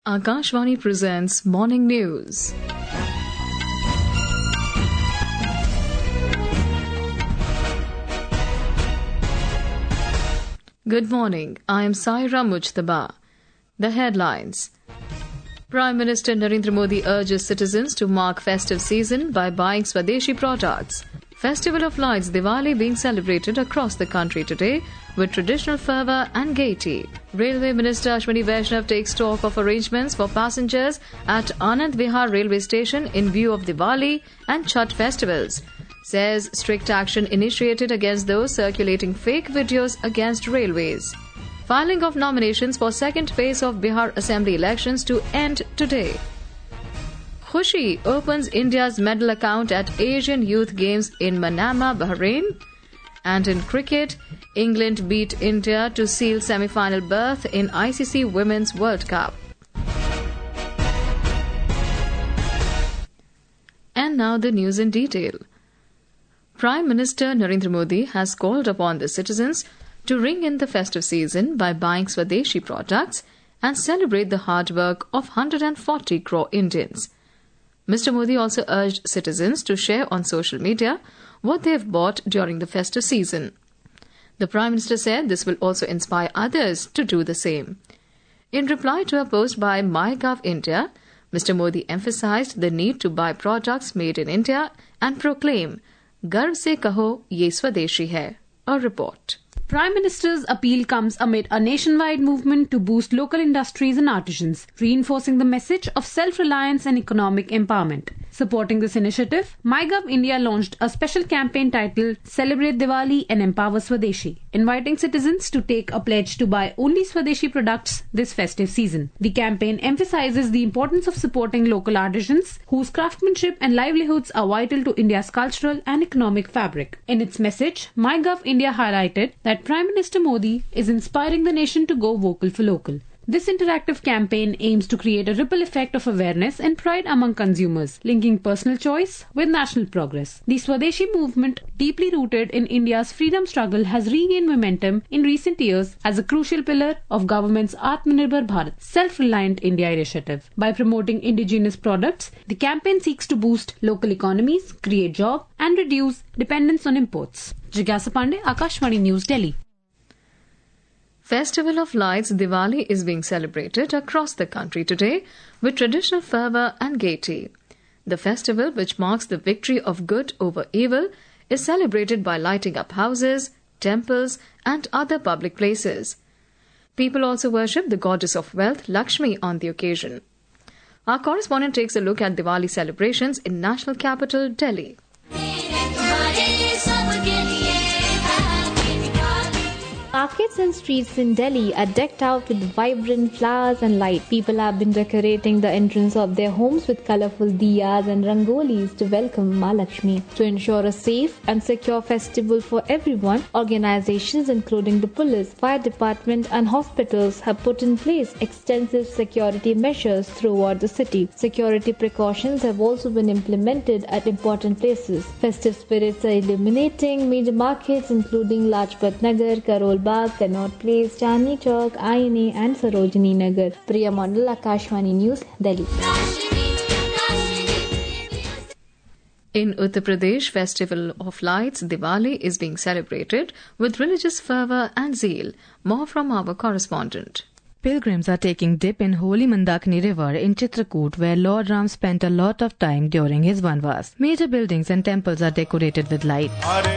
Akashvani presents Morning News. Good morning. I am Saira Mujtaba. The headlines. Prime Minister Narendra Modi urges citizens to mark festive season by buying Swadeshi products. Festival of Lights Diwali being celebrated across the country today with traditional fervour and gaiety. Railway Minister Ashwini Vaishnav takes stock of arrangements for passengers at Anand Vihar railway station in view of Diwali and Chhath festivals. Says strict action initiated against those circulating fake videos against railways. Filing of nominations for second phase of Bihar Assembly elections to end today. Khushi opens India's medal account at Asian Youth Games in Manama, Bahrain. And in cricket, England beat India to seal semi-final berth in ICC Women's World Cup. And now the news in detail. Prime Minister Narendra Modi has called upon the citizens to ring in the festive season by buying Swadeshi products and celebrate the hard work of 140 crore Indians. Mr. Modi also urged citizens to share on social media what they have bought during the festive season. The Prime Minister said this will also inspire others to do the same. In reply to a post by MyGov India, Mr. Modi emphasized the need to buy products made in India and proclaim, "Garv se kaho, ye Swadeshi hai." A report. Prime Minister's appeal comes amid a nationwide movement to boost local industries and artisans, reinforcing the message of self-reliance and economic empowerment. Supporting this initiative, MyGov India launched a special campaign titled Celebrate Diwali and Empower Swadeshi, inviting citizens to take a pledge to buy only Swadeshi products this festive season. The campaign emphasizes the importance of supporting local artisans whose craftsmanship and livelihoods are vital to India's cultural and economic fabric. In its message, MyGov India highlighted that Prime Minister Modi is inspiring the nation to go vocal for local. This interactive campaign aims to create a ripple effect of awareness and pride among consumers, linking personal choice with national progress. The Swadeshi movement, deeply rooted in India's freedom struggle, has regained momentum in recent years as a crucial pillar of government's Atmanirbhar Bharat, Self-Reliant India initiative. By promoting indigenous products, the campaign seeks to boost local economies, create jobs, and reduce dependence on imports. Jigyasa Pandey, Akashvani News, Delhi. Festival of Lights Diwali is being celebrated across the country today with traditional fervour and gaiety. The festival, which marks the victory of good over evil, is celebrated by lighting up houses, temples and other public places. People also worship the goddess of wealth, Lakshmi, on the occasion. Our correspondent takes a look at Diwali celebrations in national capital, Delhi. Markets and streets in Delhi are decked out with vibrant flowers and light. People have been decorating the entrance of their homes with colorful diyas and rangolis to welcome Ma Lakshmi. To ensure a safe and secure festival for everyone, organizations including the police, fire department and hospitals have put in place extensive security measures throughout the city. Security precautions have also been implemented at important places. Festive spirits are illuminating major markets including Lajpat Nagar, Karol Bagh, Connaught Place, Chandni Chowk, Aine and Sarojini Nagar. Priya Mondal, Akashvani News, Delhi. In Uttar Pradesh, Festival of Lights Diwali is being celebrated with religious fervour and zeal. More from our correspondent. Pilgrims are taking dip in holy Mandakini river in Chitrakoot, where Lord Ram spent a lot of time during his Vanvas. Major buildings and temples are decorated with light.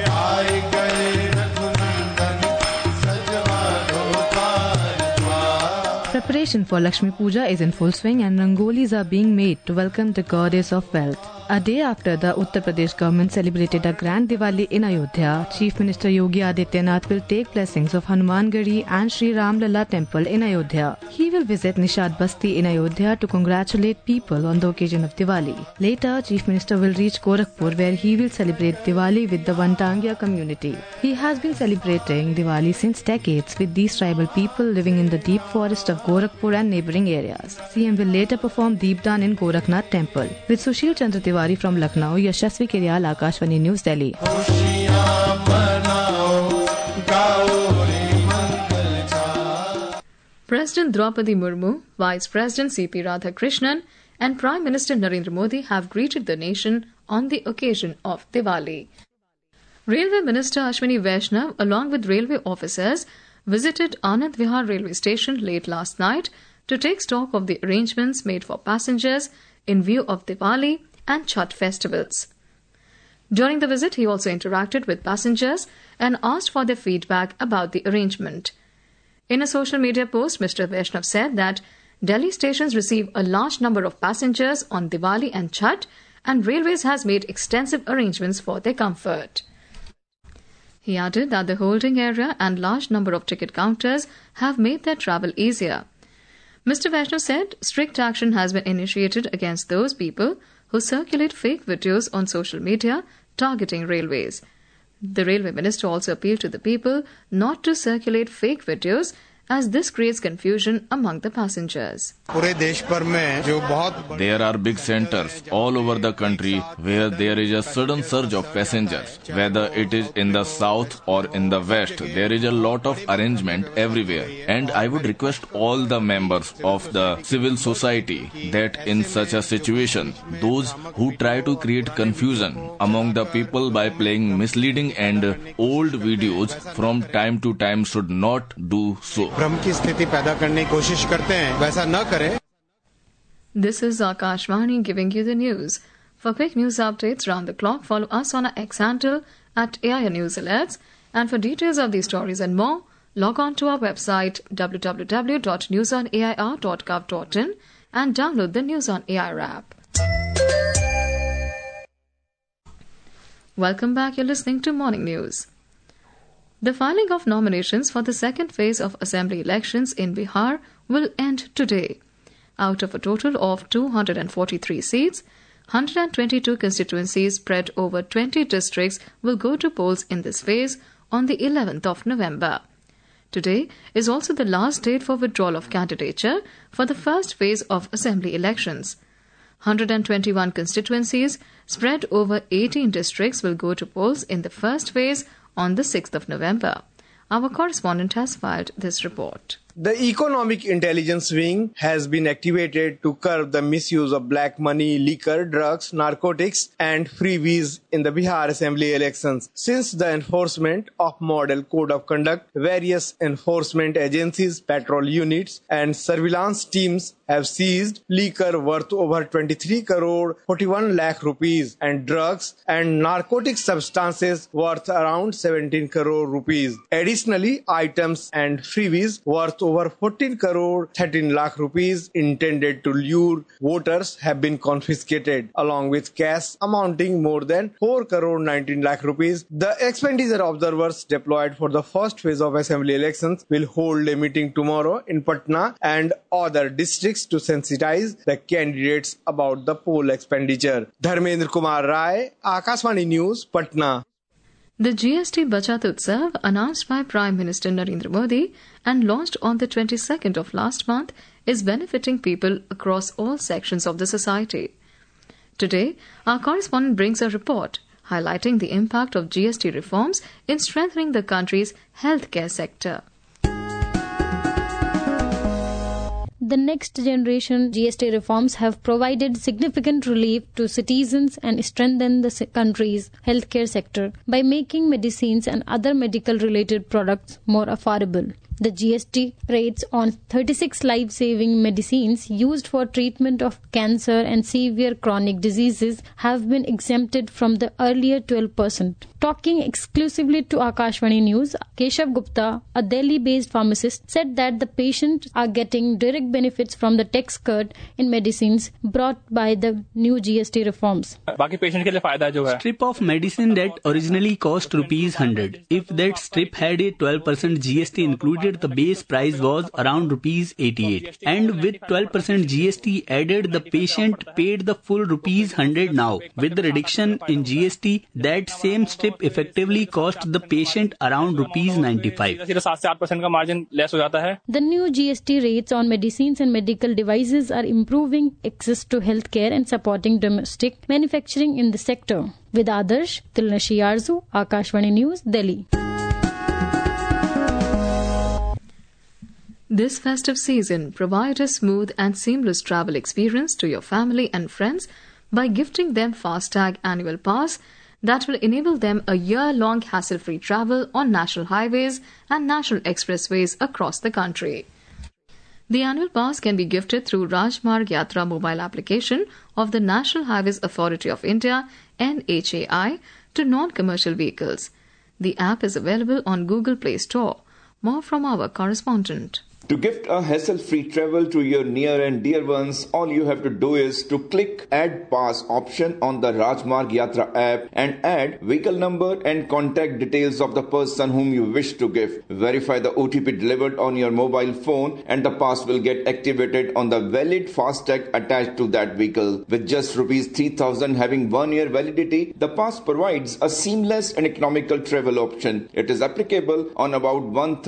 Preparation for Lakshmi Puja is in full swing and rangolis are being made to welcome the goddess of wealth. A day after the Uttar Pradesh government celebrated a grand Diwali in Ayodhya, Chief Minister Yogi Adityanath will take blessings of Hanumangadi and Sri Ram Lalla temple in Ayodhya. He will visit Nishad Basti in Ayodhya to congratulate people on the occasion of Diwali. Later, Chief Minister will reach Gorakhpur, where he will celebrate Diwali with the Vantangya community. He has been celebrating Diwali since decades with these tribal people living in the deep forest of Gorakhpur and neighbouring areas. CM will later perform Deepdan in Gorakhnath temple. With Sushil Chandra Tiwari from Lucknow, Yashasvi Kiryal, Akashvani News, Delhi. President Draupadi Murmu, Vice President C.P. Radhakrishnan, and Prime Minister Narendra Modi have greeted the nation on the occasion of Diwali. Railway Minister Ashwini Vaishnav, along with railway officers, visited Anand Vihar railway station late last night to take stock of the arrangements made for passengers in view of Diwali and Chhath festivals. During the visit, he also interacted with passengers and asked for their feedback about the arrangement. In a social media post, Mr. Vaishnav said that Delhi stations receive a large number of passengers on Diwali and Chhath, and Railways has made extensive arrangements for their comfort. He added that the holding area and large number of ticket counters have made their travel easier. Mr. Vaishnav said strict action has been initiated against those people who circulate fake videos on social media targeting railways. The railway minister also appealed to the people not to circulate fake videos as this creates confusion among the passengers. There are big centers all over the country where there is a sudden surge of passengers. Whether it is in the south or in the west, there is a lot of arrangement everywhere. And I would request all the members of the civil society that in such a situation, those who try to create confusion among the people by playing misleading and old videos from time to time should not do so. This is Akashvani giving you the news. For quick news updates round the clock, follow us on our X handle at AIR News Alerts. And for details of these stories and more, log on to our website www.newsonair.gov.in and download the News on AIR app. Welcome back. You're listening to Morning News. The filing of nominations for the second phase of assembly elections in Bihar will end today. Out of a total of 243 seats, 122 constituencies spread over 20 districts will go to polls in this phase on the 11th of November. Today is also the last date for withdrawal of candidature for the first phase of assembly elections. 121 constituencies spread over 18 districts will go to polls in the first phase on the 6th of November. Our correspondent has filed this report. The Economic Intelligence Wing has been activated to curb the misuse of black money, liquor, drugs, narcotics and freebies in the Bihar Assembly elections. Since the enforcement of Model Code of Conduct, various enforcement agencies, patrol units and surveillance teams have seized liquor worth over 23 crore 41 lakh rupees and drugs and narcotic substances worth around 17 crore rupees. Additionally, items and freebies worth over 14 crore 13 lakh rupees intended to lure voters have been confiscated, along with cash amounting more than 4 crore 19 lakh rupees. The expenditure observers deployed for the first phase of assembly elections will hold a meeting tomorrow in Patna and other districts to sensitize the candidates about the poll expenditure. Dharmendra Kumar Rai, Akashvani News, Patna. The GST Bachat Utsav, announced by Prime Minister Narendra Modi and launched on the 22nd of last month, is benefiting people across all sections of the society. Today, our correspondent brings a report highlighting the impact of GST reforms in strengthening the country's healthcare sector. The next generation GST reforms have provided significant relief to citizens and strengthened the country's healthcare sector by making medicines and other medical related products more affordable. The GST rates on 36 life-saving medicines used for treatment of cancer and severe chronic diseases have been exempted from the earlier 12%. Talking exclusively to Akashvani News, Keshav Gupta, a Delhi-based pharmacist, said that the patients are getting direct benefits from the tax cut in medicines brought by the new GST reforms. Strip of medicine that originally cost ₹100. If that strip had a 12% GST included, the base price was around ₹88. And with 12% GST added, the patient paid the full ₹100 now. With the reduction in GST, that same strip effectively cost the patient around ₹95. The new GST rates on medicines and medical devices are improving access to healthcare and supporting domestic manufacturing in the sector. With Adarsh, Tilnashi Arzu, Akashvani News, Delhi. This festive season, provide a smooth and seamless travel experience to your family and friends by gifting them FASTag Annual Pass that will enable them a year-long hassle-free travel on national highways and national expressways across the country. The annual pass can be gifted through Rajmarg Yatra mobile application of the National Highways Authority of India (NHAI) to non-commercial vehicles. The app is available on Google Play Store. More from our correspondent. To gift a hassle-free travel to your near and dear ones, all you have to do is to click Add Pass option on the Rajmarg Yatra app and add vehicle number and contact details of the person whom you wish to gift. Verify the OTP delivered on your mobile phone and the pass will get activated on the valid FASTag attached to that vehicle. With just Rs 3,000 having 1 year validity, the pass provides a seamless and economical travel option. It is applicable on about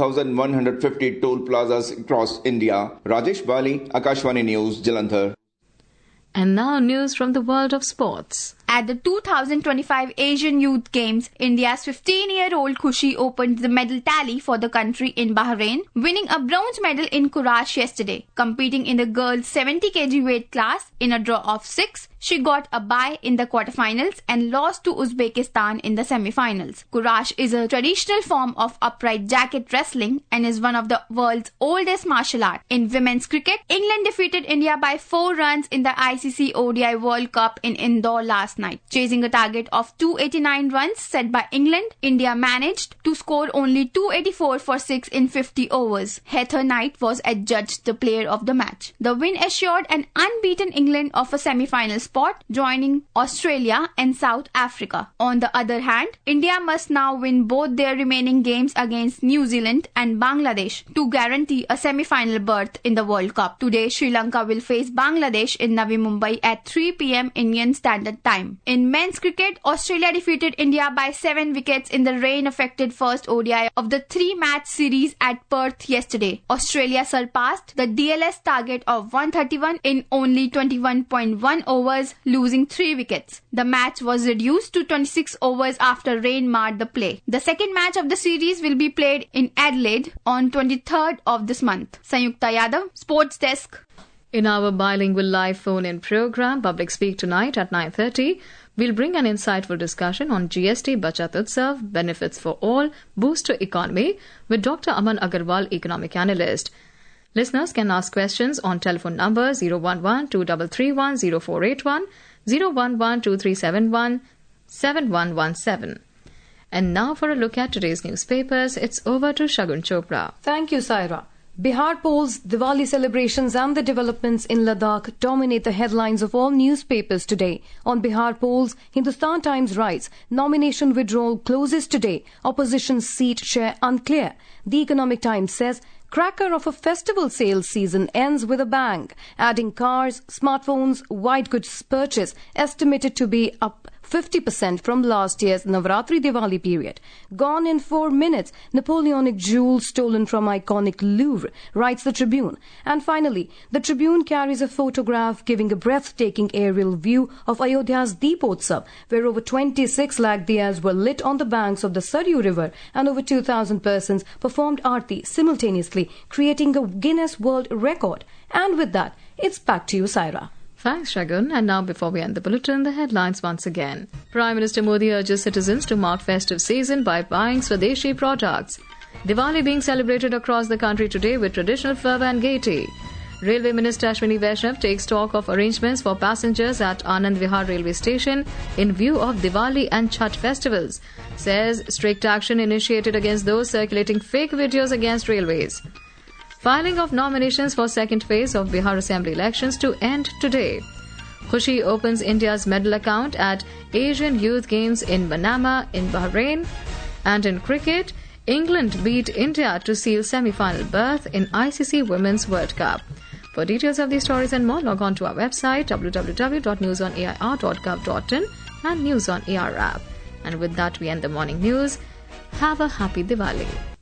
1,150 toll plazas across India. Rajesh Bali, Akashvani News, Jalandhar. And now news from the world of sports. At the 2025 Asian Youth Games, India's 15-year-old Khushi opened the medal tally for the country in Bahrain, winning a bronze medal in Courage yesterday. Competing in the girls' 70 kg weight class in a draw of 6, she got a bye in the quarterfinals and lost to Uzbekistan in the semi-finals. Courage is a traditional form of upright jacket wrestling and is one of the world's oldest martial arts. In women's cricket, England defeated India by 4 runs in the ICC ODI World Cup in Indore last night. Chasing a target of 289 runs set by England, India managed to score only 284 for 6 in 50 overs. Heather Knight was adjudged the player of the match. The win assured an unbeaten England of a semi-final spot, joining Australia and South Africa. On the other hand, India must now win both their remaining games against New Zealand and Bangladesh to guarantee a semi-final berth in the World Cup. Today, Sri Lanka will face Bangladesh in Navi Mumbai at 3 p.m. Indian Standard Time. In men's cricket, Australia defeated India by 7 wickets in the rain-affected first ODI of the 3-match series at Perth yesterday. Australia surpassed the DLS target of 131 in only 21.1 overs, losing 3 wickets. The match was reduced to 26 overs after rain marred the play. The second match of the series will be played in Adelaide on 23rd of this month. Sanyukta Yadav, Sports Desk. In our bilingual live phone-in program, Public Speak tonight at 9:30, we'll bring an insightful discussion on GST Bachat Utsav, Benefits for All, Boost to Economy with Dr. Aman Agarwal, Economic Analyst. Listeners can ask questions on telephone number 011-2331-0481, 011-2371-7117. And now for a look at today's newspapers, it's over to Shagun Chopra. Thank you, Saira. Bihar polls, Diwali celebrations and the developments in Ladakh dominate the headlines of all newspapers today. On Bihar polls, Hindustan Times writes, nomination withdrawal closes today. Opposition's seat share unclear. The Economic Times says, cracker of a festival sales season ends with a bang, adding cars, smartphones, white goods purchase estimated to be up 50% from last year's Navratri Diwali period. Gone in 4 minutes, Napoleonic jewels stolen from iconic Louvre, writes the Tribune. And finally, the Tribune carries a photograph giving a breathtaking aerial view of Ayodhya's Deepotsav, where over 26 lakh diyas were lit on the banks of the Saryu River and over 2,000 persons performed aarti simultaneously, creating a Guinness World Record. And with that, it's back to you, Saira. Thanks, Shagun. And now, before we end the bulletin, the headlines once again. Prime Minister Modi urges citizens to mark festive season by buying Swadeshi products. Diwali being celebrated across the country today with traditional fervour and gaiety. Railway Minister Ashwini Vaishnav takes stock of arrangements for passengers at Anand Vihar Railway Station in view of Diwali and Chhath festivals. Says strict action initiated against those circulating fake videos against railways. Filing of nominations for second phase of Bihar Assembly elections to end today. Khushi opens India's medal account at Asian Youth Games in Manama in Bahrain. And in cricket, England beat India to seal semi-final berth in ICC Women's World Cup. For details of these stories and more, log on to our website www.newsonair.gov.in and News on AR app. And with that, we end the morning news. Have a happy Diwali.